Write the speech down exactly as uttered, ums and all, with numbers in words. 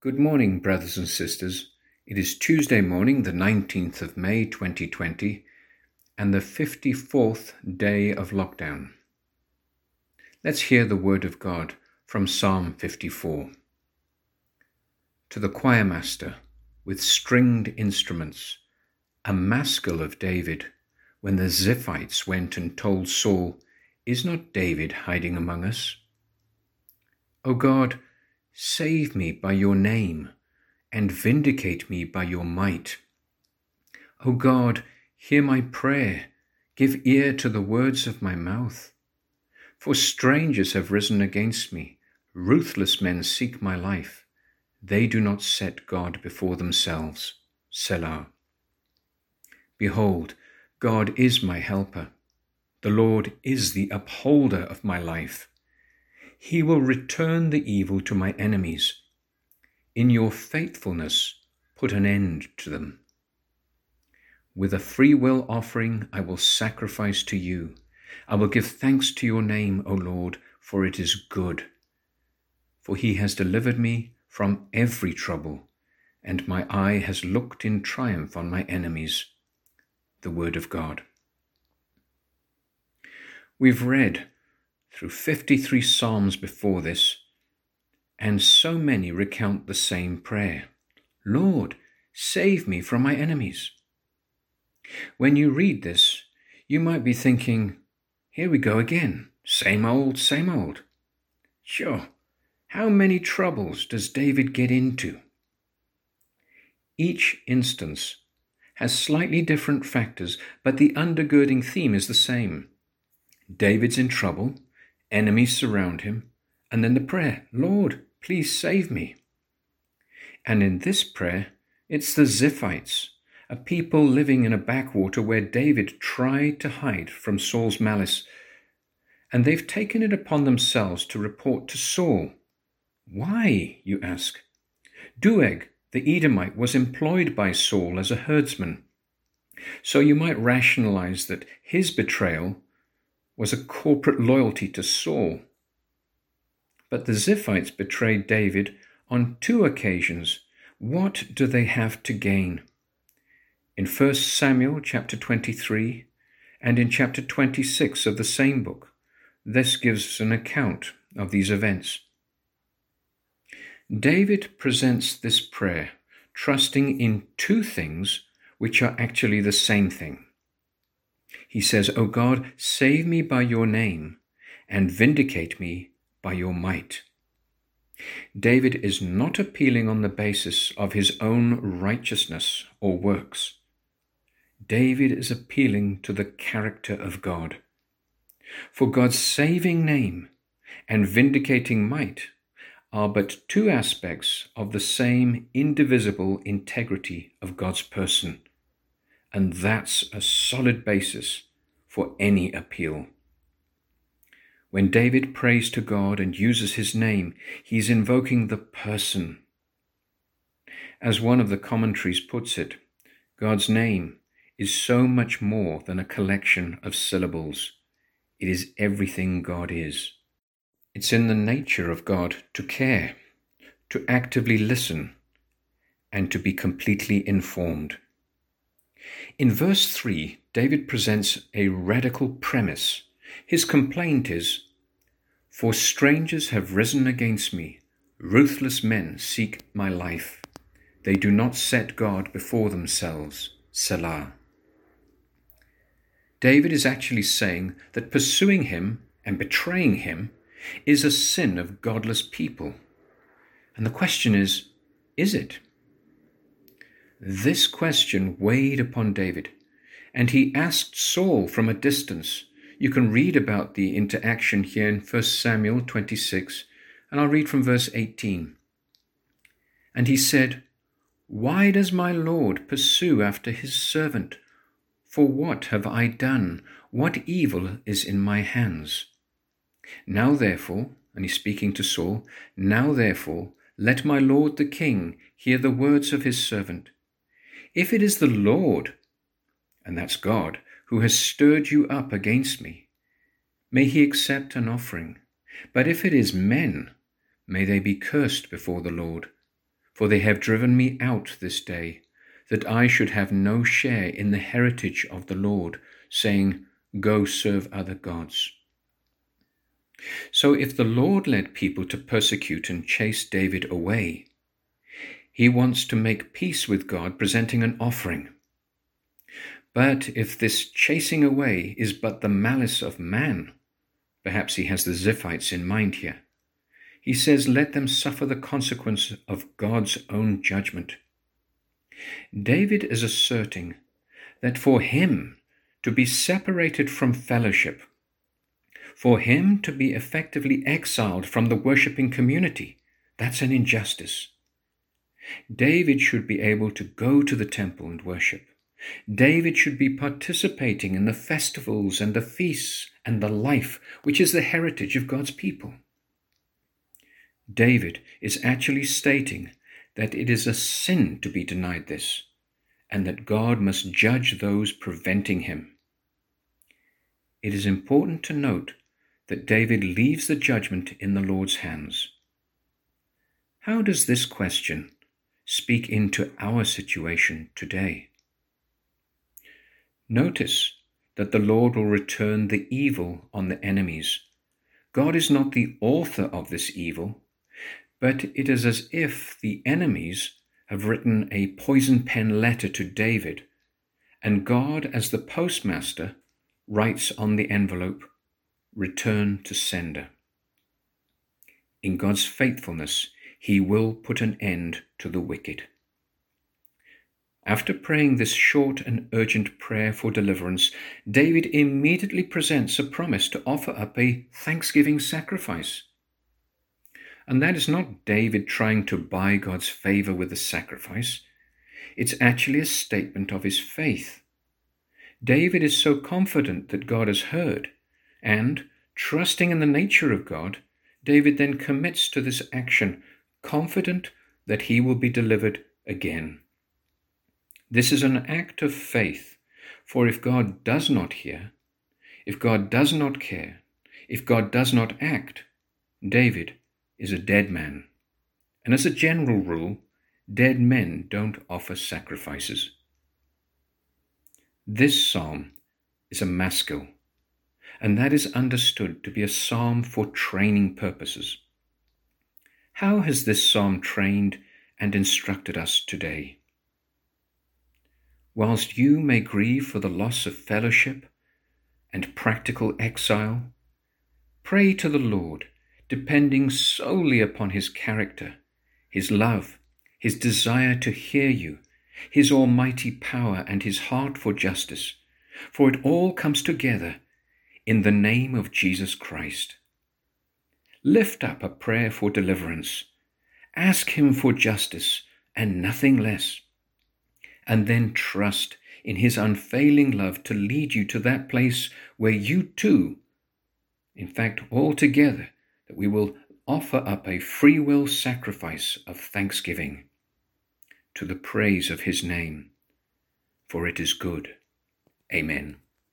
Good morning, brothers and sisters. It is Tuesday morning, the nineteenth of May, twenty twenty, and the fifty-fourth day of lockdown. Let's hear the word of God from Psalm fifty-four. To the choir master, with stringed instruments, a maskil of David, when the Ziphites went and told Saul, "Is not David hiding among us?" O God, save me by your name, and vindicate me by your might. O God, hear my prayer, give ear to the words of my mouth. For strangers have risen against me, ruthless men seek my life. They do not set God before themselves. Selah. Behold, God is my helper. The Lord is the upholder of my life. He will return the evil to my enemies. In your faithfulness, put an end to them. With a free will offering, I will sacrifice to you. I will give thanks to your name, O Lord, for it is good. For he has delivered me from every trouble, and my eye has looked in triumph on my enemies. The word of God. We've read through fifty-three Psalms before this, and so many recount the same prayer. Lord, save me from my enemies. When you read this, you might be thinking, here we go again, same old, same old. Sure, how many troubles does David get into? Each instance has slightly different factors, but the undergirding theme is the same. David's in trouble, enemies surround him, and then the prayer, Lord, please save me. And in this prayer, it's the Ziphites, a people living in a backwater where David tried to hide from Saul's malice, and they've taken it upon themselves to report to Saul. Why, you ask? Doeg, the Edomite, was employed by Saul as a herdsman, so you might rationalize that his betrayal was a corporate loyalty to Saul. But the Ziphites betrayed David on two occasions. What do they have to gain? In First Samuel chapter twenty-three and in chapter twenty-six of the same book, this gives an account of these events. David presents this prayer trusting in two things which are actually the same thing. He says, O God, save me by your name and vindicate me by your might. David is not appealing on the basis of his own righteousness or works. David is appealing to the character of God. For God's saving name and vindicating might are but two aspects of the same indivisible integrity of God's person. And that's a solid basis for any appeal. When David prays to God and uses his name, he's invoking the person. As one of the commentaries puts it, God's name is so much more than a collection of syllables. It is everything God is. It's in the nature of God to care, to actively listen, and to be completely informed. In verse three, David presents a radical premise. His complaint is, For strangers have risen against me, ruthless men seek my life. They do not set God before themselves. Selah. David is actually saying that pursuing him and betraying him is a sin of godless people. And the question is, is it? This question weighed upon David, and he asked Saul from a distance. You can read about the interaction here in First Samuel twenty-six, and I'll read from verse eighteen. And he said, Why does my Lord pursue after his servant? For what have I done? What evil is in my hands? Now therefore, and he's speaking to Saul, now therefore, let my lord the king hear the words of his servant. If it is the Lord, and that's God, who has stirred you up against me, may he accept an offering. But if it is men, may they be cursed before the Lord. for they have driven me out this day, that I should have no share in the heritage of the Lord, saying, Go serve other gods. So if the Lord led people to persecute and chase David away, he wants to make peace with God, presenting an offering. But if this chasing away is but the malice of man, perhaps he has the Ziphites in mind here, he says, let them suffer the consequence of God's own judgment. David is asserting that for him to be separated from fellowship, for him to be effectively exiled from the worshipping community, that's an injustice. David should be able to go to the temple and worship. David should be participating in the festivals and the feasts and the life which is the heritage of God's people. David is actually stating that it is a sin to be denied this, and that God must judge those preventing him. It is important to note that David leaves the judgment in the Lord's hands. How does this question speak into our situation today? Notice that the Lord will return the evil on the enemies. God is not the author of this evil, but it is as if the enemies have written a poison pen letter to David, and God, as the postmaster, writes on the envelope, Return to sender. In God's faithfulness, he will put an end to the wicked. After praying this short and urgent prayer for deliverance, David immediately presents a promise to offer up a thanksgiving sacrifice. And that is not David trying to buy God's favor with a sacrifice. It's actually a statement of his faith. David is so confident that God has heard, and, trusting in the nature of God, David then commits to this action, confident that he will be delivered again. This is an act of faith, for if God does not hear, if God does not care, if God does not act, David is a dead man. And as a general rule, dead men don't offer sacrifices. This psalm is a maskil, and that is understood to be a psalm for training purposes. How has this psalm trained and instructed us today? Whilst you may grieve for the loss of fellowship and practical exile, pray to the Lord, depending solely upon his character, his love, his desire to hear you, his almighty power, and his heart for justice, for it all comes together in the name of Jesus Christ. Lift up a prayer for deliverance. Ask him for justice and nothing less. And then trust in his unfailing love to lead you to that place where you too, in fact, all together, that we will offer up a free will sacrifice of thanksgiving to the praise of his name, for it is good. Amen.